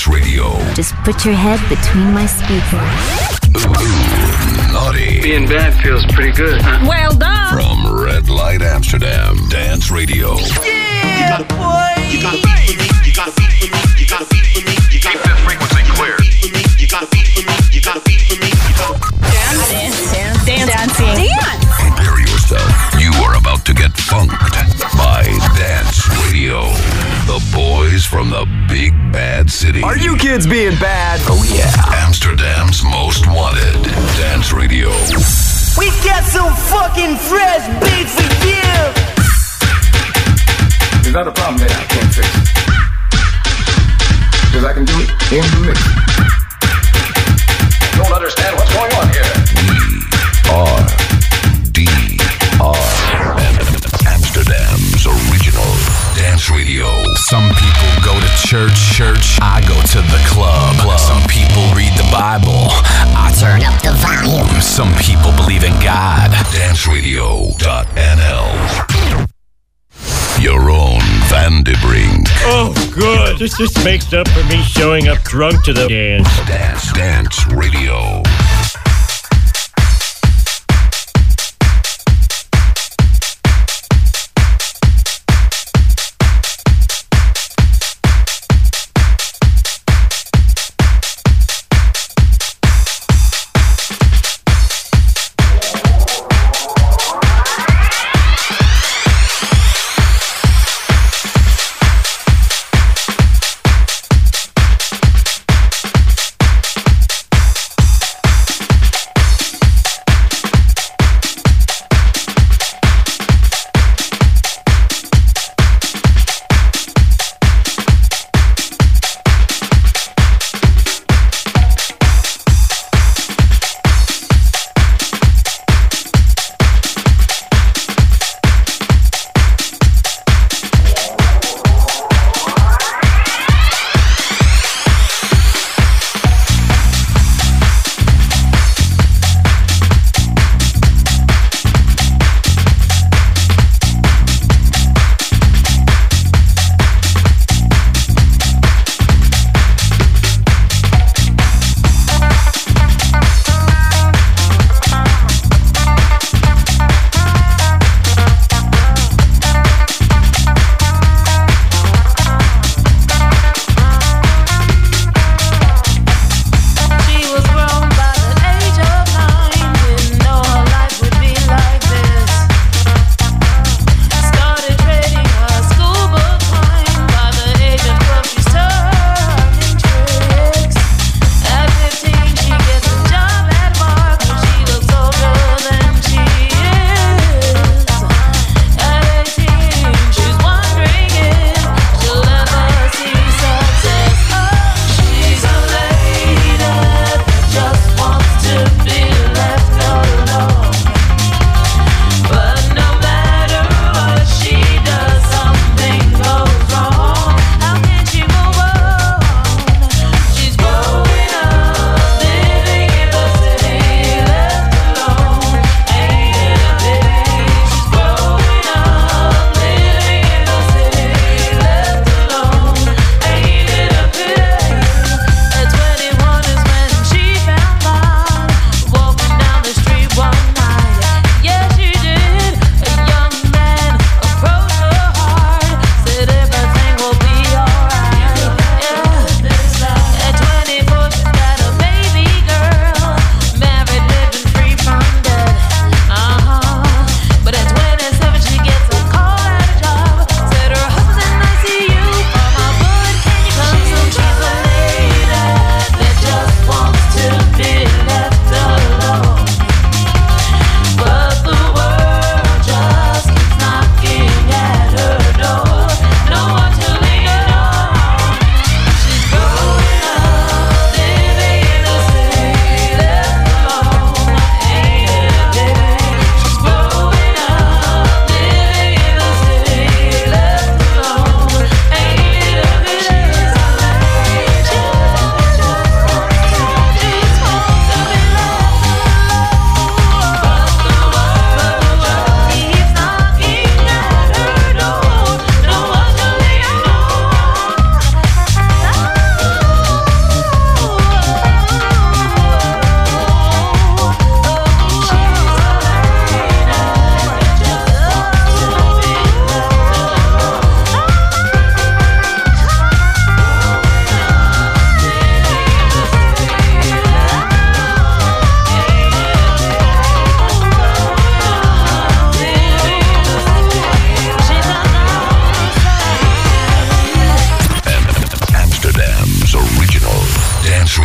Dance Radio. Just put your head between my speakers. Ooh, naughty. Being bad feels pretty good, huh? Well done. From Red Light Amsterdam, Dance Radio. Yeah, boy. You gotta beat for me. You gotta beat for me. You gotta beat for me. You gotta keep that frequency clear. You gotta beat for me. You gotta beat for me. You gotta Dancing. Prepare yourself. You are about to get funked by Dance Radio. The boys from the big bad city. Are you kids being bad? Oh yeah. Amsterdam's most wanted. Dance Radio. We got some fucking fresh beats for you. There's not a problem that I can't fix. Because I can do it in the mix. Don't understand what's going on here. We are Amsterdam's original Dance Radio. Some people go to church. I go to the club. Some people read the Bible. I turn up the volume. Some people believe in God. DanceRadio.nl. Your own Van de Brink. Oh, good. This just makes up for me showing up drunk to the dance. Dance Radio.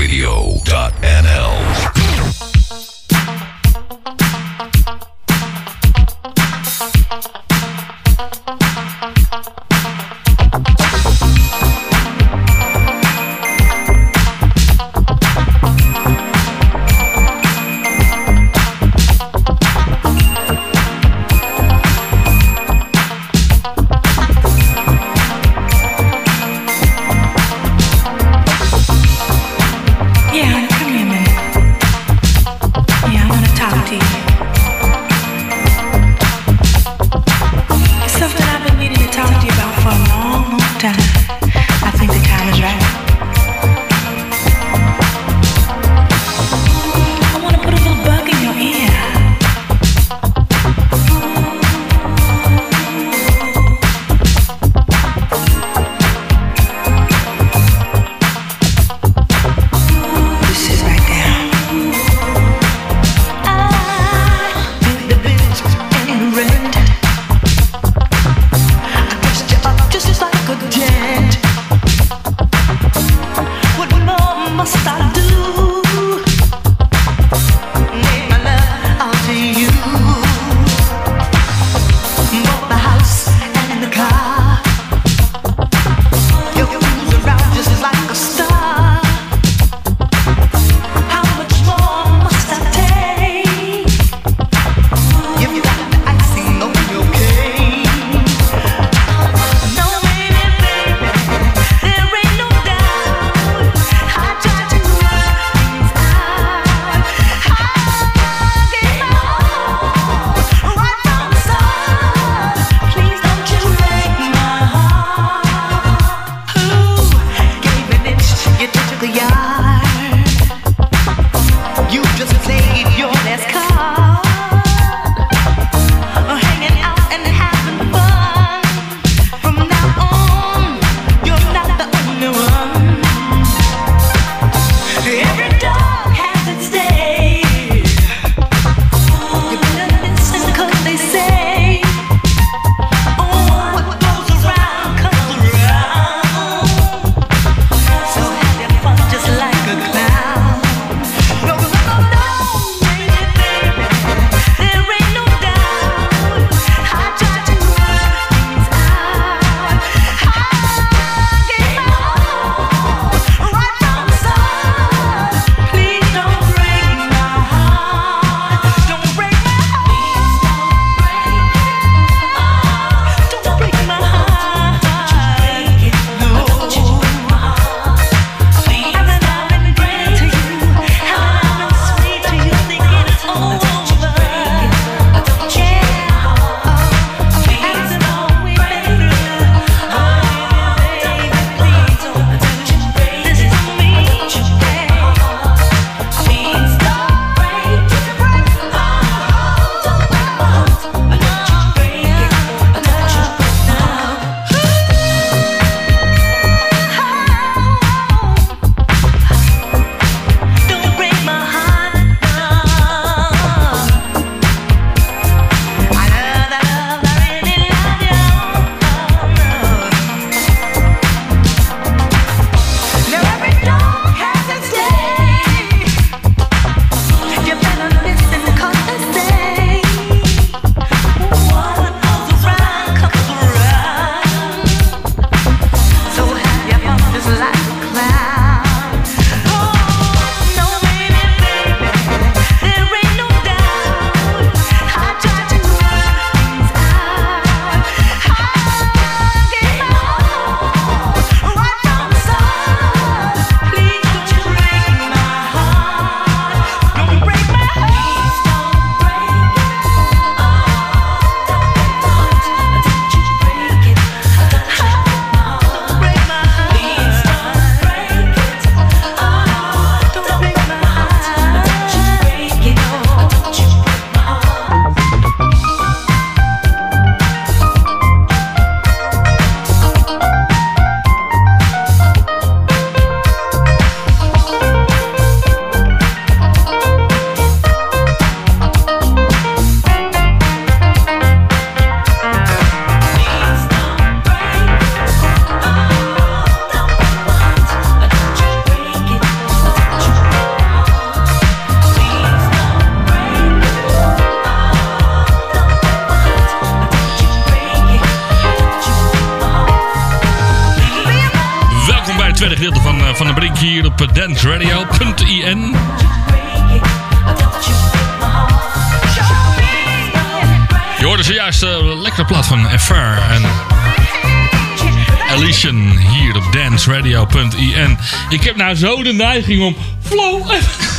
Yeah. tweede gedeelte van de Brink hier op danceradio.in. Je hoorde zojuist een lekkere plaat van FR en Elysian hier op danceradio.in. Ik heb nou zo de neiging om flow.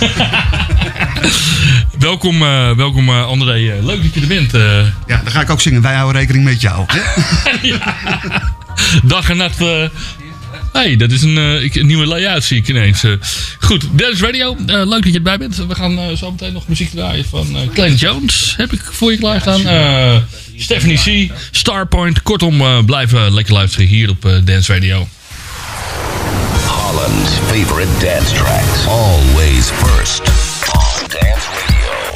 Welkom André. Leuk dat je er bent. Ja, dan ga ik ook zingen. Wij houden rekening met jou. Ja. Dag en nacht. Hey, dat is een nieuwe layout, zie ik ineens. Goed, Dance Radio. Leuk dat je erbij bent. We gaan zo meteen nog muziek draaien van Glenn Jones. Heb ik voor je klaarstaan. Stephanie C. Starpoint. Kortom, blijven lekker luisteren hier op Dance Radio. Holland's favorite dance tracks. Always first on Dance Radio.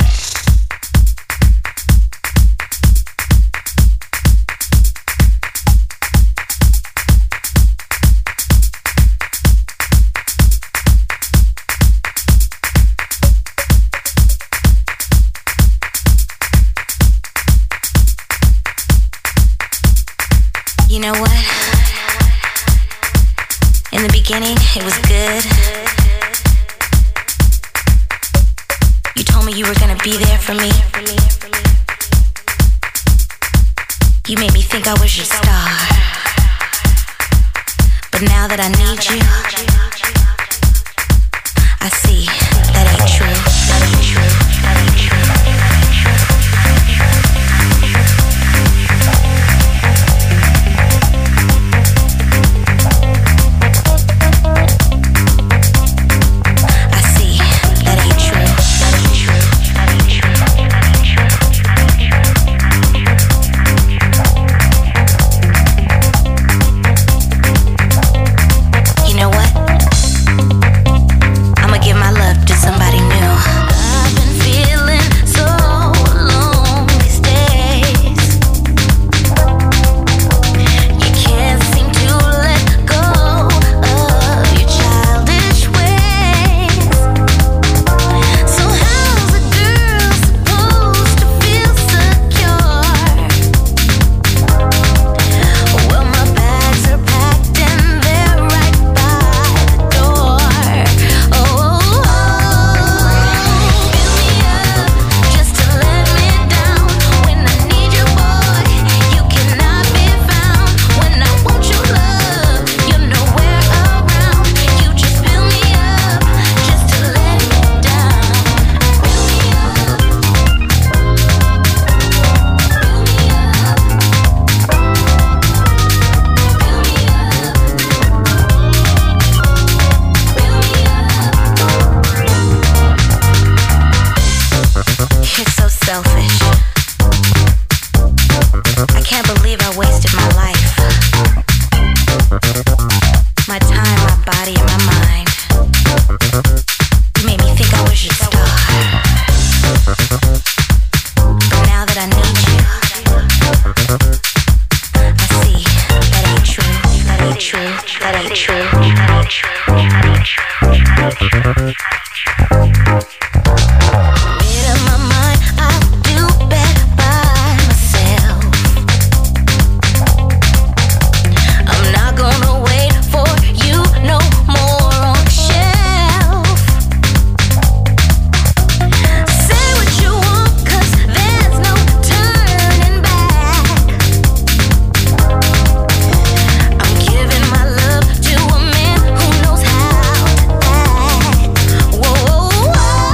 You know what? In the beginning, it was good. You told me you were gonna be there for me. You made me think I was your star. But now that I need you, I see that ain't true. That ain't true. That ain't true. Whoa.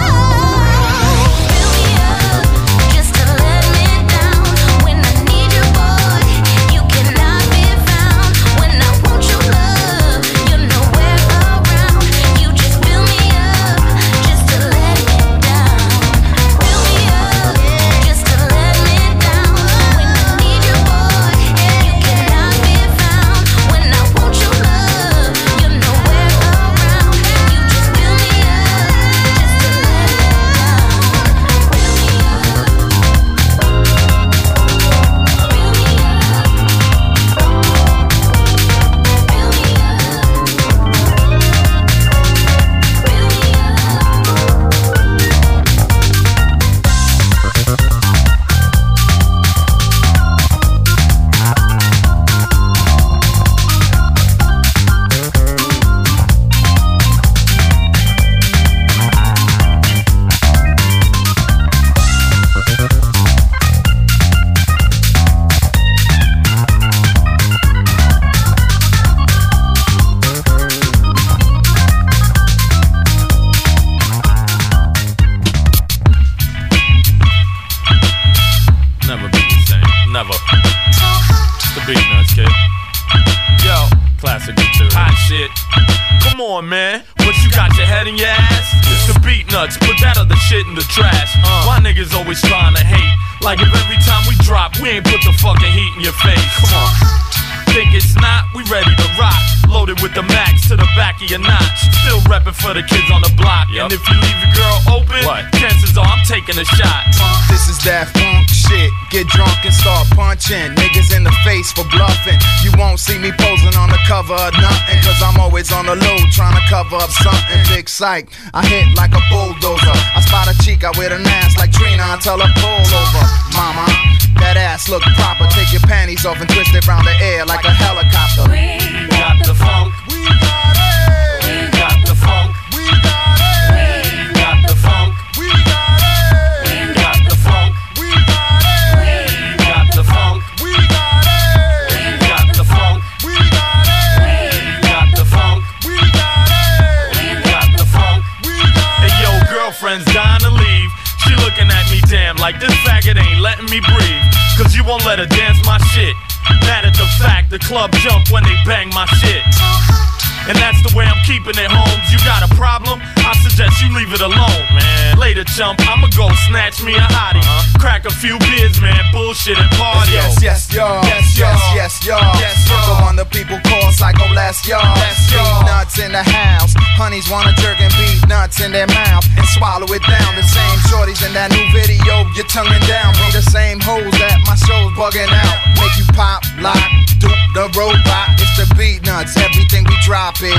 hot shit. Come on, man. What, you got your head in your ass? It's the beat nuts, put that other shit in the trash. Why niggas always trying to hate? Like if every time we drop, we ain't put the fucking heat in your face. Come on. Think it's not? We ready to rock. Loaded with the max to the back of your notch. Still reppin' for the kids on the block. And if you leave your girl open, chances are I'm taking a shot. This is that funk shit. Get drunk and start punching niggas in the face for bluffing. You won't see me posing on the cover of nothing, cause I'm always on the low trying to cover up something. Big psych, I hit like a bulldozer. I spot a chica with an ass like Trina, I tell her pull over. Mama, that ass look proper. Take your panties off and twist it round the air like a helicopter. We got the funk. We got it. We got the funk. We got it. We got the funk. We got it. We got the funk. We got it. We got the funk. We got it. We got the funk. We got it. We got the funk. We got it. We got the funk. We got it. Hey yo, girlfriend's dying to leave. She looking at me damn like this faggot ain't letting me breathe. Cause you won't let her dance my shit. Mad at the fact the club jump when they bang my shit. And that's the way I'm keeping it, Holmes. You got a problem? I suggest you leave it alone, man. Later, chump, I'ma go snatch me a hottie. Crack a few beers, man. Bullshit and party. Yes, yes, y'all. Yes, yes, yes, y'all. Yes, y'all. The one the people call Psycho Les, y'all. Beat nuts in the house. Honeys wanna jerk and beat nuts in their mouth and swallow it down. The same shorties in that new video, you're tonguing down. Be the same hoes at my shows bugging out. Make you pop, lock, dupe the robot. It's the beat nuts. Everything we drop is.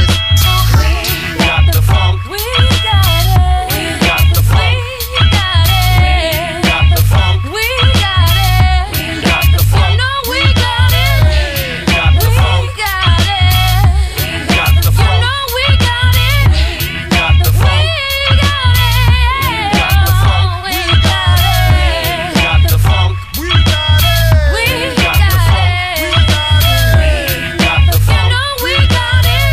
We got the funk. We got it. We got the funk. We got it. We got the funk. We got it. We got the funk. You know we got it. We got the funk. We got it. We got the funk. You know we got it. We got the funk. We got it. We got the funk. We got it. We got the funk. We got it. We got the funk. We got it. We got the funk. You know we got it.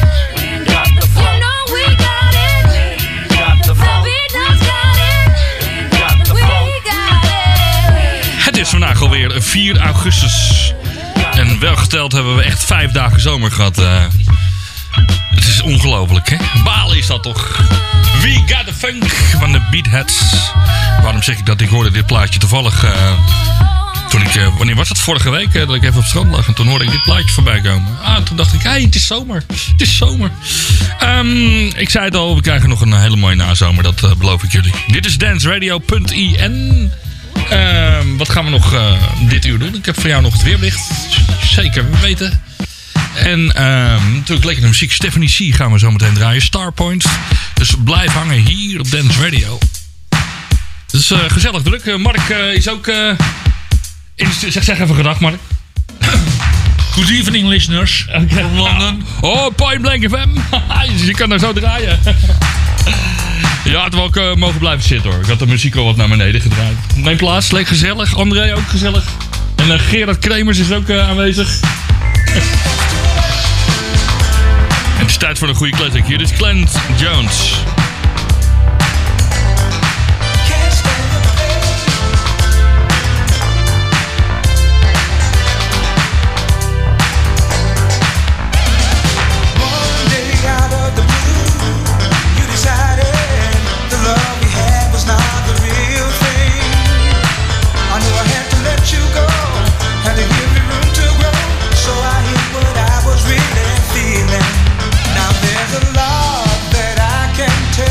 Het is vandaag alweer 4 augustus. En welgeteld hebben we echt 5 dagen zomer gehad. Het is ongelooflijk, hè? Balen is dat toch? We Got The Funk van de Beatheads. Waarom zeg ik dat? Ik hoorde dit plaatje toevallig... toen ik... wanneer was het? Vorige week? Dat ik even op het strand lag. En toen hoorde ik dit plaatje voorbij komen. Toen dacht ik... Hey, het is zomer. Het is zomer. Ik zei het al. We krijgen nog een hele mooie nazomer. Dat beloof ik jullie. Dit is danceradio.in. Wat gaan we nog dit uur doen? Ik heb voor jou nog het weerbericht. Zeker weten. En natuurlijk lekkere muziek. Stephanie C gaan we zo meteen draaien. Starpoint. Dus blijf hangen hier op Dance Radio. Het is gezellig druk. Mark is ook... zeg even gedag, Mark. Good evening, listeners. From London. Oh, Point Blank FM. Je kan daar zo draaien. Je had wel ook mogen blijven zitten, hoor. Ik had de muziek al wat naar beneden gedraaid. Mijn plaats, leek gezellig. André ook gezellig. En Gerard Kremers is ook aanwezig. En het is tijd voor een goede classic. Hier is Clint Jones. Now there's a love that I can take.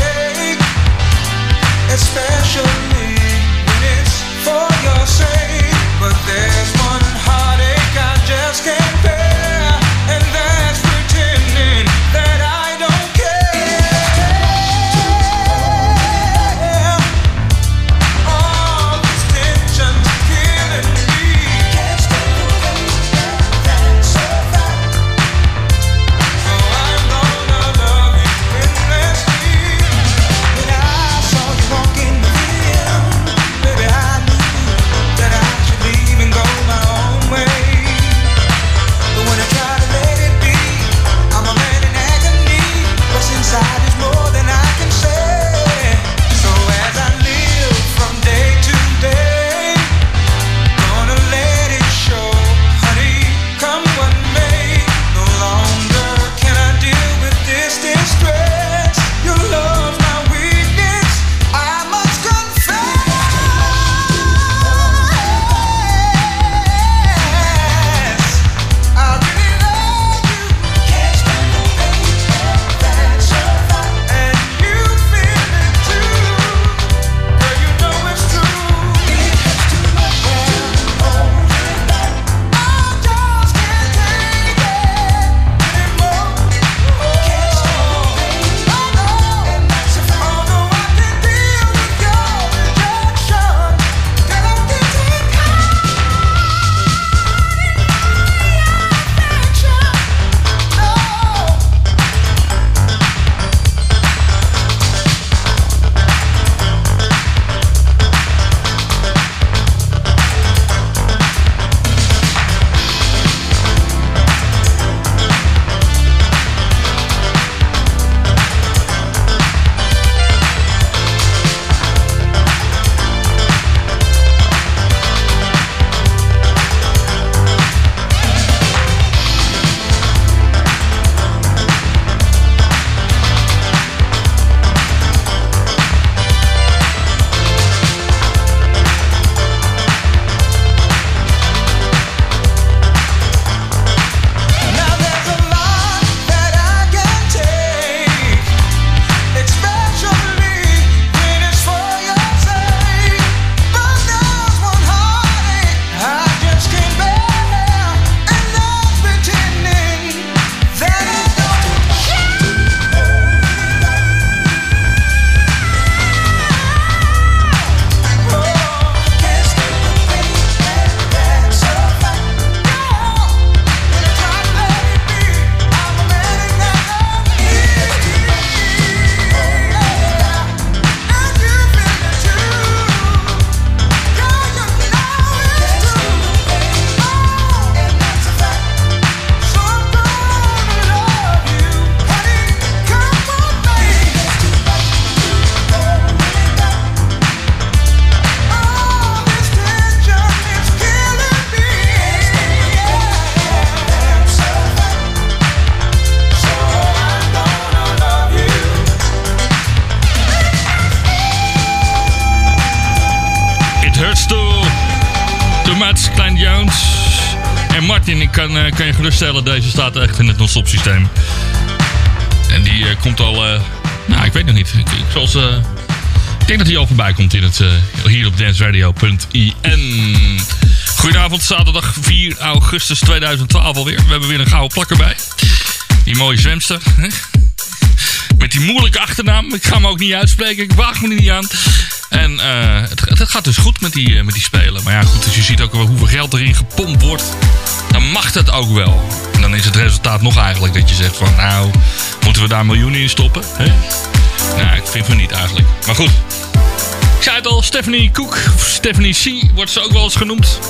En Martin, ik kan je geruststellen, deze staat echt in het non-stop systeem. En die komt al, nou ik weet nog niet. Ik denk dat hij al voorbij komt in het, hier op danceradio.in. Goedenavond, zaterdag 4 augustus 2012 alweer. We hebben weer een gouden plak erbij. Die mooie zwemster. Met die moeilijke achternaam. Ik ga hem ook niet uitspreken. Ik waag me er niet aan. En het gaat dus goed met die spelen. Maar ja, goed, als je ziet ook hoeveel geld erin gepompt wordt, dan mag het ook wel. En dan is het resultaat nog eigenlijk dat je zegt van, nou, moeten we daar miljoenen in stoppen? Hè? Nou, ik vind van niet eigenlijk. Maar goed. Ik zei het al, Stephanie Cook, of Stephanie C, wordt ze ook wel eens genoemd.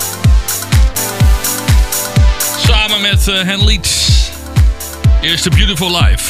Samen met Hen Leeds. Hier is The Beautiful Life.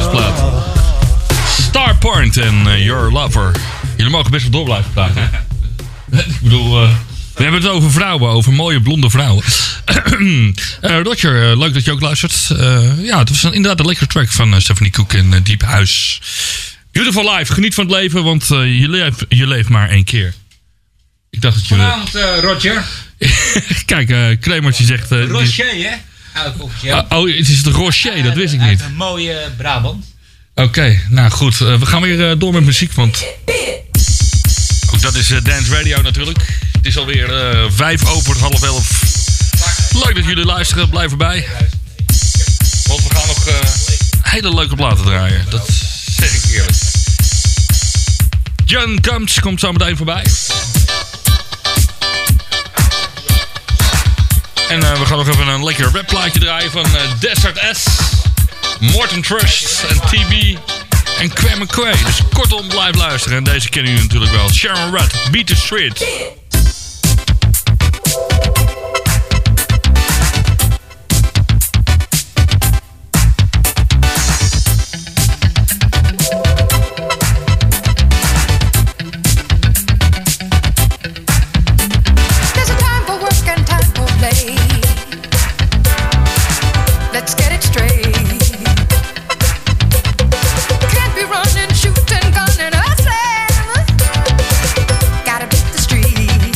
deze plaat. Starpoint en Your Lover. Jullie mogen best wel door blijven praten. Ik bedoel, we hebben het over vrouwen, over mooie blonde vrouwen. Roger, leuk dat je ook luistert. Ja, het was inderdaad een lekkere track van Stephanie Cook en Diep Huis. Beautiful life, geniet van het leven, want je leeft maar één keer. Ik dacht dat je... Vanavond, Roger. Kijk, Kremertje zegt... Rocher, hè? Het is de Rocher, dat wist ik niet. Een mooie Brabant. Oké, nou goed. We gaan weer door met muziek, want... Ook dat is Dance Radio natuurlijk. Het is alweer 11:05. Leuk dat jullie luisteren, blijf erbij. Want we gaan nog hele leuke platen draaien. Dat zeg ik eerlijk. John Combs komt zo meteen voorbij. En we gaan nog even een lekker rapplaatje draaien van Desert S, Morton Trust en TB en Quay McQuay. Dus kortom, blijf luisteren. En deze kennen jullie natuurlijk wel. Sharon Rudd, Beat the Street. Running, shooting, gunning, hustling. Gotta beat the street.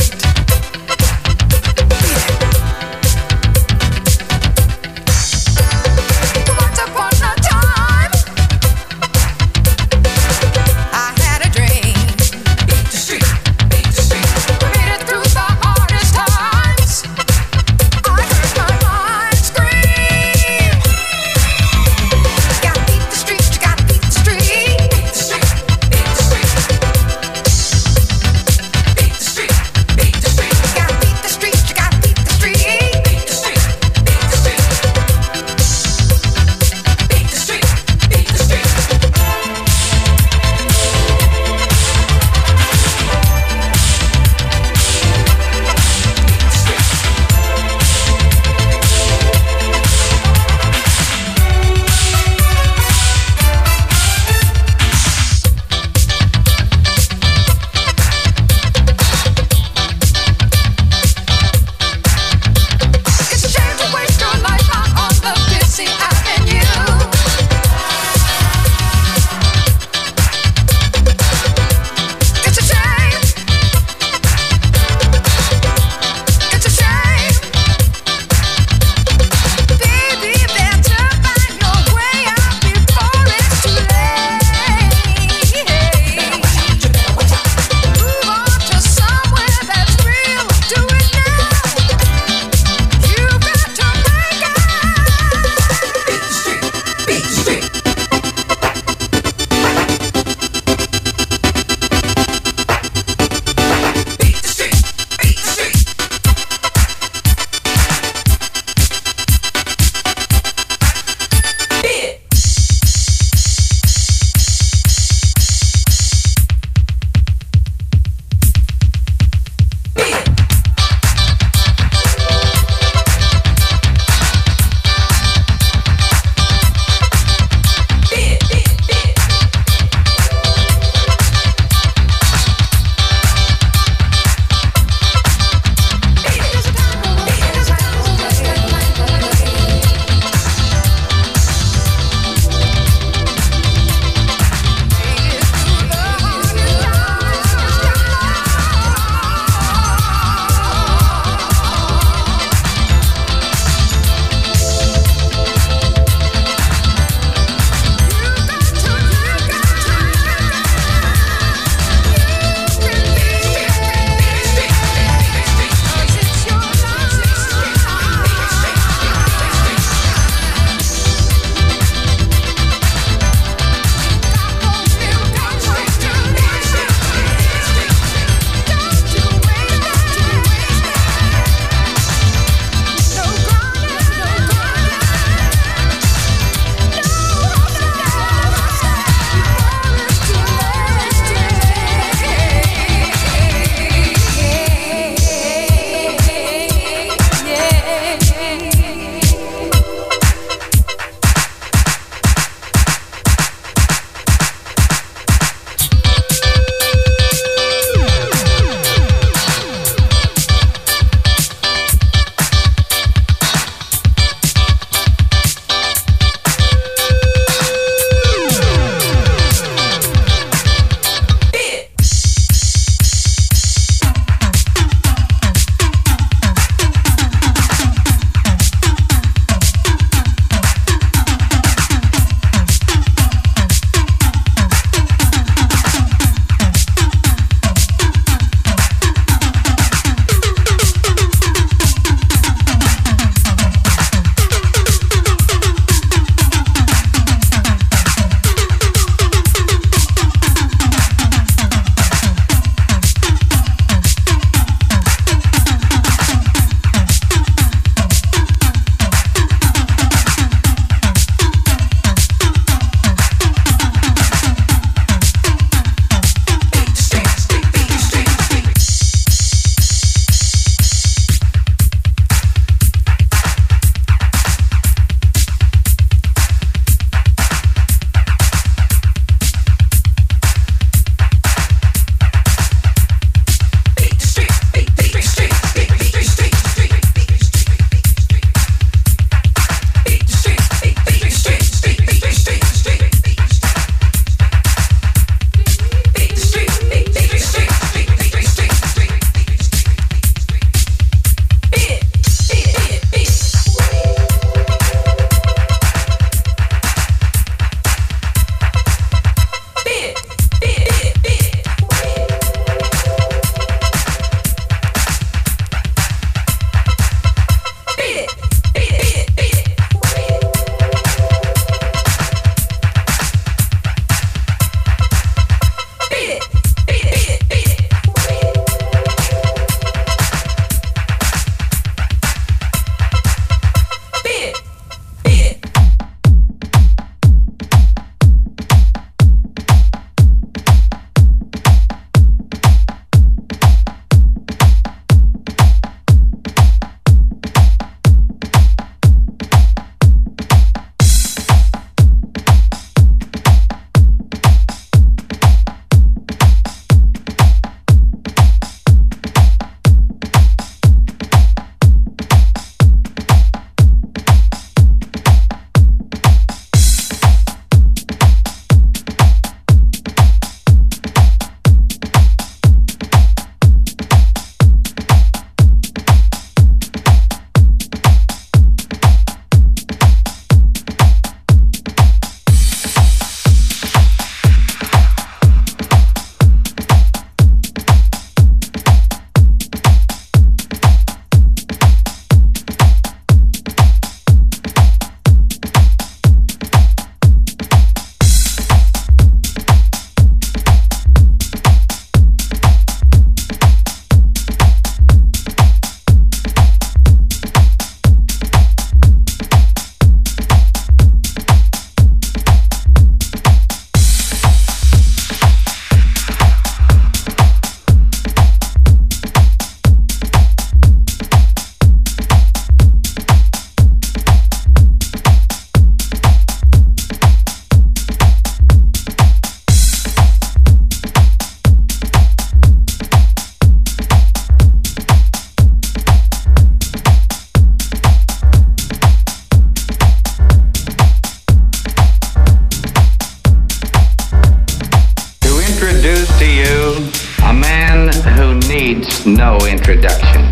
needs no introduction.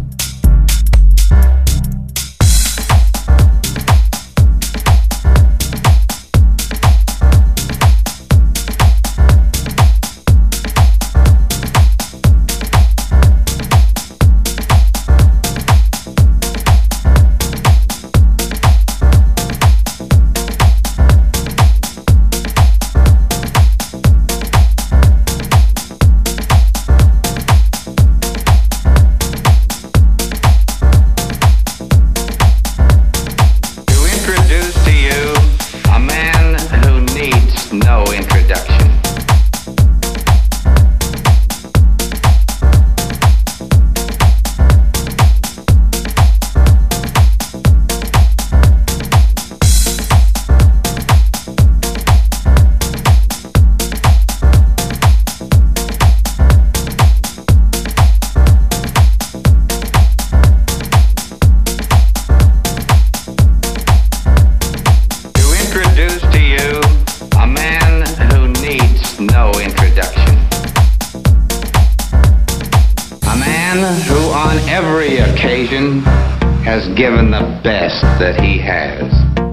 Has given the best that he has.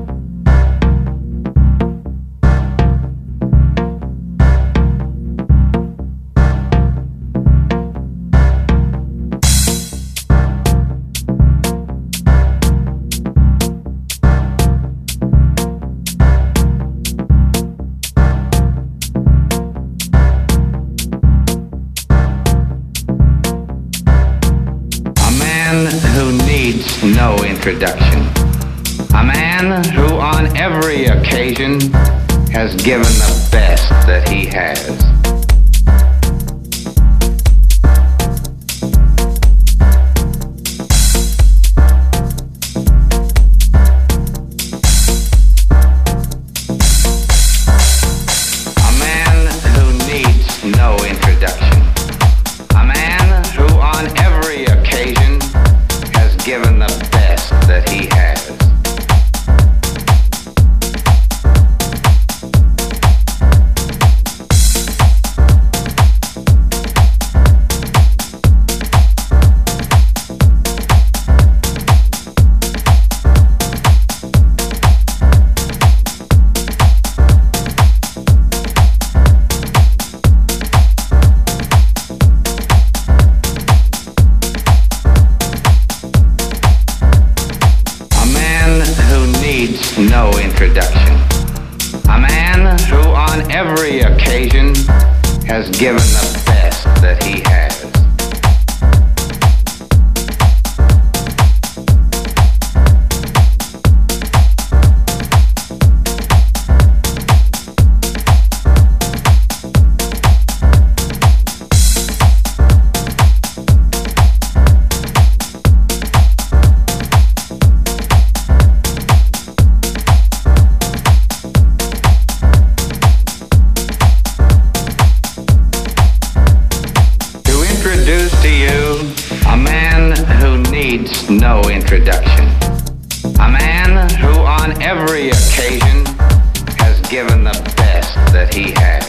No introduction. A man who on every occasion has given the best that he has. A man who needs no introduction. A man who on every occasion has given the best that he has. No introduction. A man who on every occasion has given the best that he has. No introduction. A man who on every occasion has given the best that he has.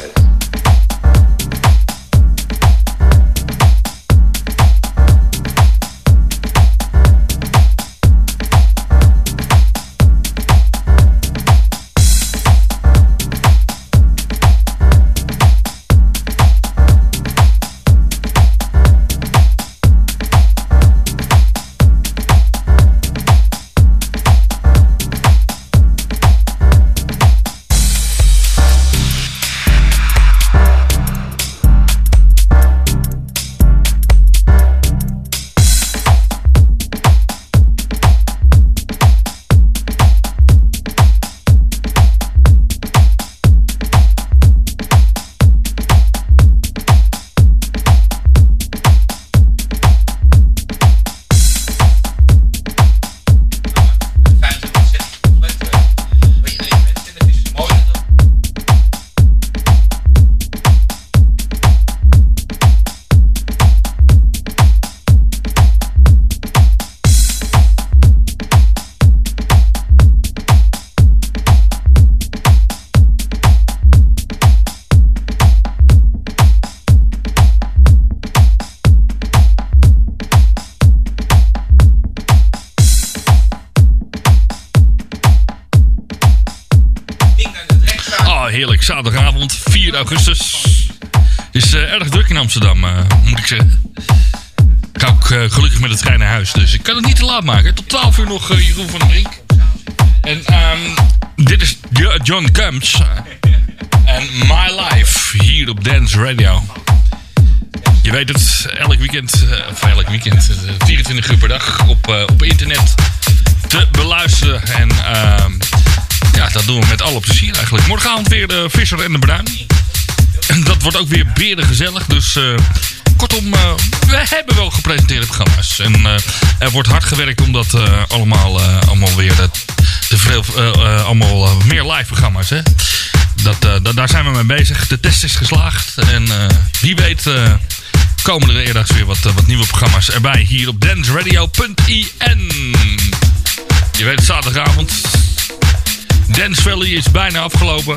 4 augustus. Het is erg druk in Amsterdam, moet ik zeggen. Ik ga ook gelukkig met de trein naar huis, dus ik kan het niet te laat maken. Tot 12 uur nog Jeroen van der Brink. En dit is John Combs en My Life hier op Dance Radio. Je weet het, elk weekend, 24 uur per dag op internet te beluisteren. En ja, dat doen we met alle plezier eigenlijk. Morgenavond weer de Visser en de Bruin. En dat wordt ook weer berengezellig. Dus kortom, we hebben wel gepresenteerde programma's. En er wordt hard gewerkt om dat allemaal weer allemaal meer live programma's. Hè? Daar zijn we mee bezig. De test is geslaagd. En wie weet komen er eerder weer wat nieuwe programma's erbij. Hier op danceradio.in. Je weet, zaterdagavond. Dance Valley is bijna afgelopen.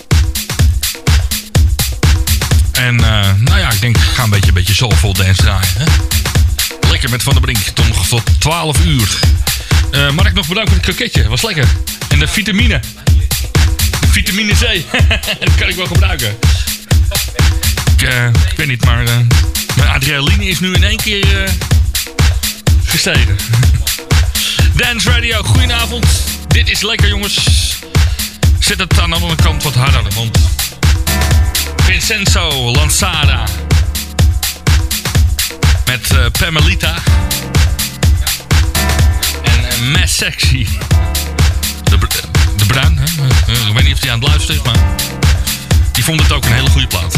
En nou ja, ik denk, ik ga een beetje soulful dance draaien. Hè? Lekker met Van der Brink, tot 12 uur. Mag ik nog bedanken voor het kroketje, was lekker. En de vitamine. De vitamine C. Dat kan ik wel gebruiken. Ik weet niet, maar mijn adrenaline is nu in één keer gestegen. Dance Radio, goedenavond. Dit is lekker, jongens. Zet het aan de andere kant wat harder, want Vincenzo Lanzada met Pamelita en Mass Sexy. De Bruin, hè? Ik weet niet of hij aan het luisteren is, maar die vond het ook een hele goede plaat.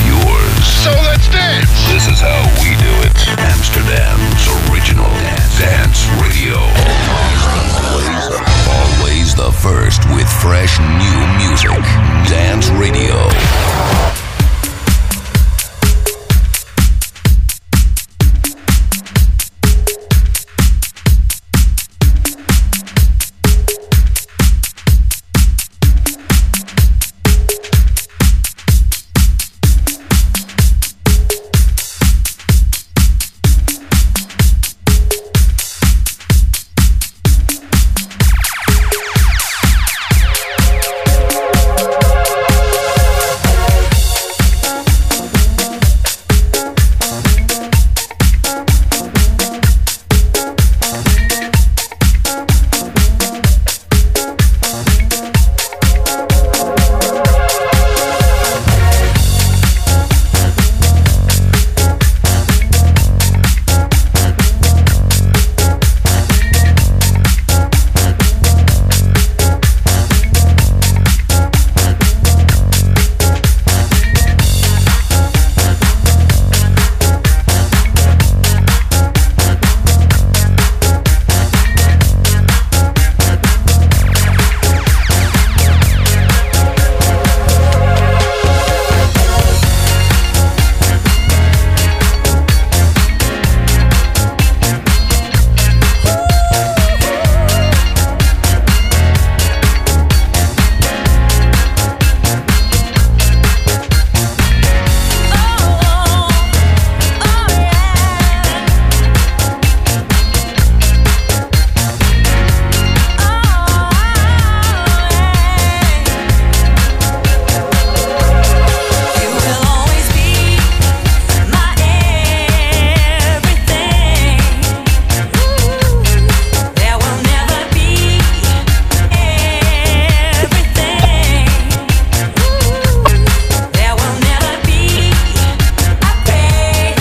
yours. So let's dance. This is how we do it. Amsterdam's original dance radio. Always the first with fresh new